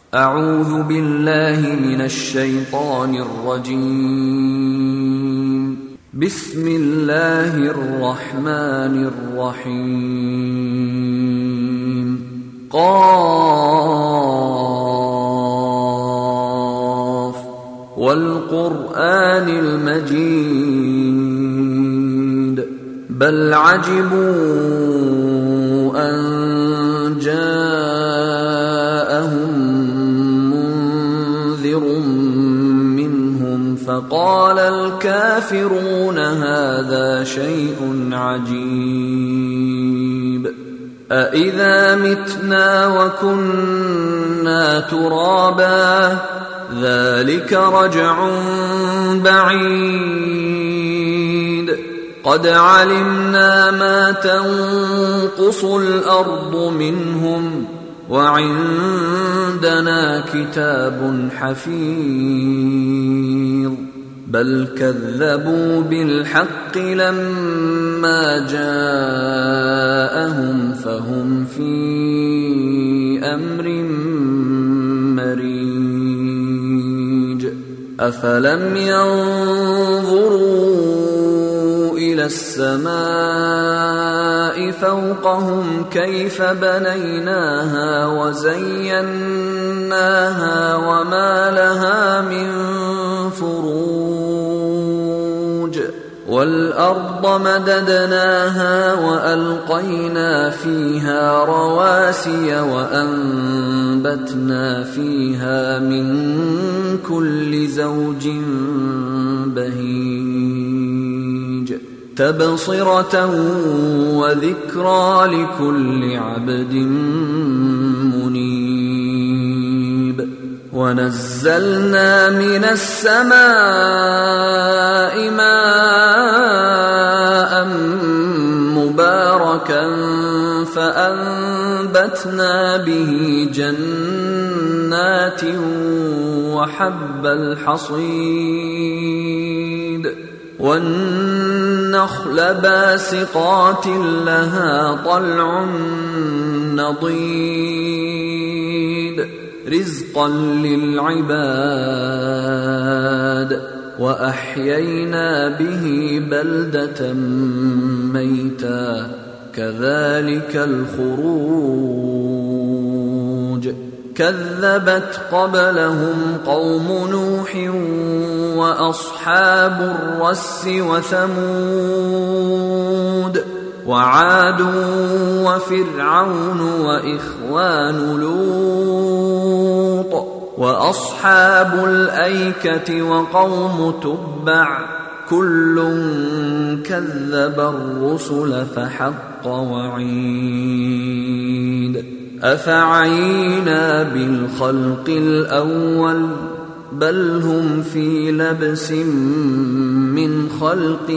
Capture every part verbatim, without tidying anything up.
أعوذ بالله من الشيطان الرجيم. بسم الله الرحمن الرحيم. قاف والقرآن المجيد بل عجبوا أن جاءهم منذر منهم فقال الكافرون هذا شيء عجيب أإذا متنا وكنا ترابا ذلك رجع بعيد قد علمنا ما تنقص الأرض منهم وعندنا كتاب حفيظ بل كذبوا بالحق لما جاءهم فهم في أمر مريج أفلم ينظروا إلى السماء فوقهم كيف بنيناها وزيناها وما لها من فروج والأرض مددناها وألقينا فيها رواسي وأنبتنا فيها من كل زوج بهيج تبصرة وذكرى لكل عبد منيب ونزلنا من السماء ماء مباركا فأنبتنا به جنات وحب الحصيد والنخل باسقات لها طلع نضيد رزقا للعباد وأحيينا به بلدة ميتا كذلك الخروج كذبت قبلهم قوم نوح وأصحاب الرس وثمود وعاد وفرعون وإخوان لوط وأصحاب الأيكة وقوم تبع كل كذب الرسل فحق وعيد أفعينا بالخلق الأول بل هم في لبس من خلق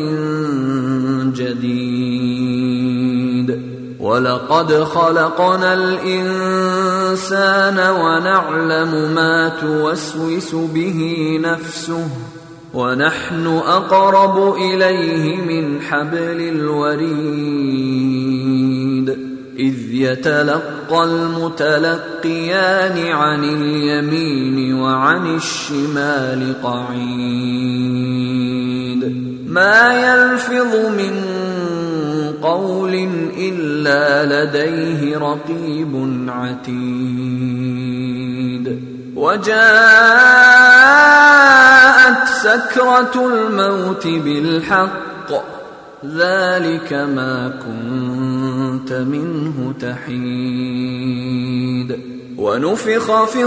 جديد ولقد خلقنا الإنسان ونعلم ما توسوس به نفسه ونحن أقرب إليه من حبل الوريد إذ يتلقى المتلقيان عن اليمين وعن الشمال قعيد ما يلفظ من قول إلا لديه رقيب عتيد وجاءت سكرة الموت بالحق ذلك ما كنت منه تحيد ونفخ في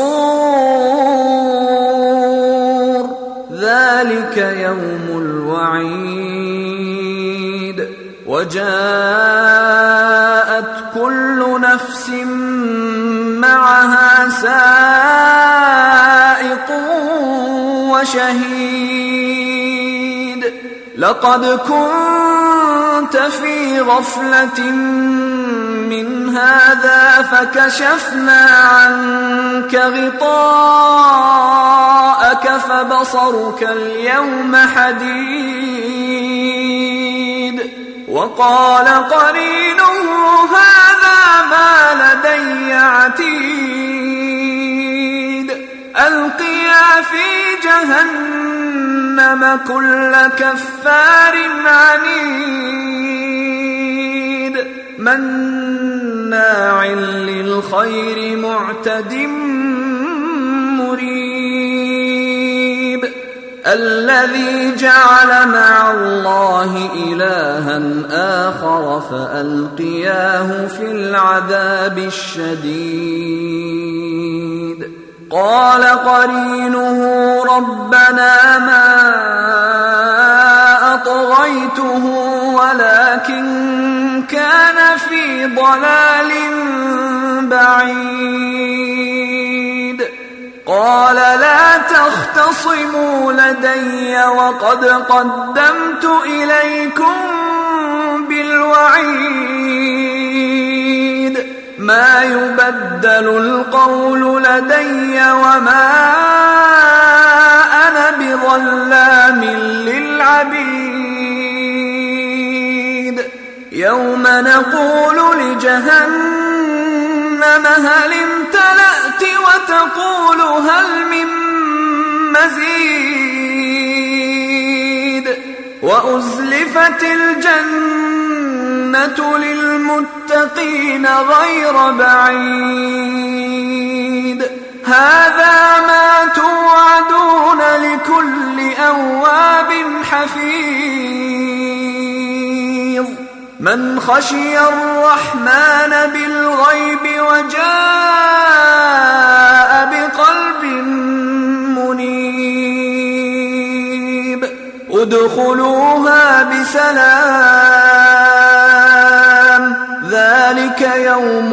الصور ذلك يوم الوعيد وجاءت كل نفس معها سائق وشهيد لقد كنت في غفلة من هذا فكشفنا عنك غطاءك فبصرك اليوم حديد وقال قرينه هذا ما لدي عتيد ألقيا في جهنم كل كفار عنيد مناع للخير معتد مريب الذي جعل مع الله إلها آخر فألقياه في العذاب الشديد قال قرينه ربنا ما أطغيته ولكن كان في ضلال بعيد قال لا تختصموا لدي وقد قدمت إليكم بالوعيد ما يبدل القول لدي وما أنا بظلام للعبيد يوم نقول لجهنم هل امتلأت وتقول هل من مزيد وأزلفت الجنة للمتقين غير بعيد هذا ما توعدون لكل أواب حفيظ من خشي الرحمن بالغيب وجاء بقلب منيب ادخلوها بسلام ذلك يوم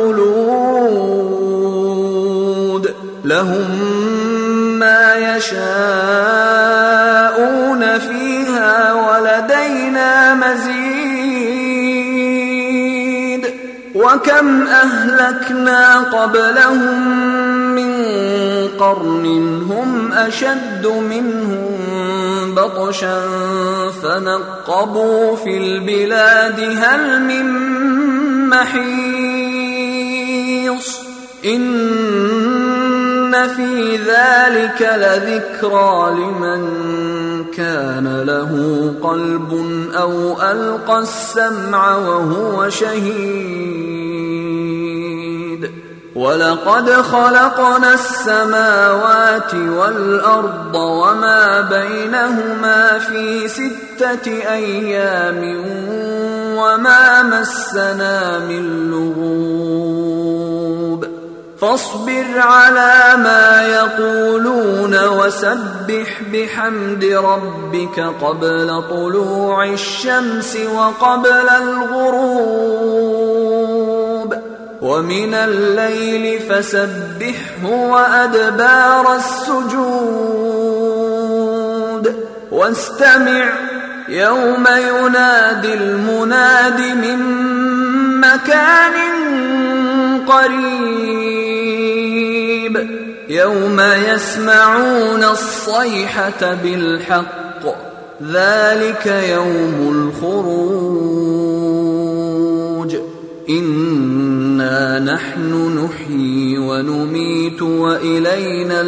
الخلود لهم ما يشاءون فيها ولدينا مزيد وكم أهلكنا قبلهم من قرن هم أشد منهم بطشا فنقبوا في البلاد هل من محيص إن في ذلك لذكرى لمن كان له قلب أو ألقى السمع وهو شهيد ولقد خلقنا السماوات والأرض وما بينهما في ستة أيام وما مسنا من لغوب فاصبر على ما يقولون وسبح بحمد ربك قبل طلوع الشمس وقبل الغروب ومن الليل فسبحه وأدبار السجود واستمع يوم ينادي المناد من مكان قريب يوم يسمعون الصيحة بالحق ذلك يوم الخروج إنا نحن نحيي ونميت وإلينا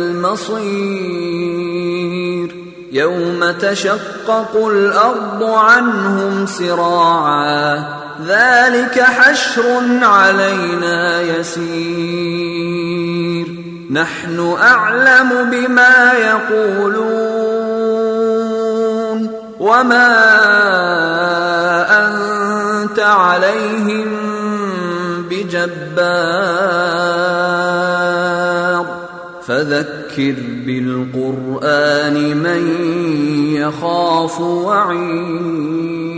المصير يوم تشقق الأرض عنهم سراعا ذلك حشر علينا يسير نحن أعلم بما يقولون وما أنت عليهم بجبار فذكر بالقرآن من يخاف وعيد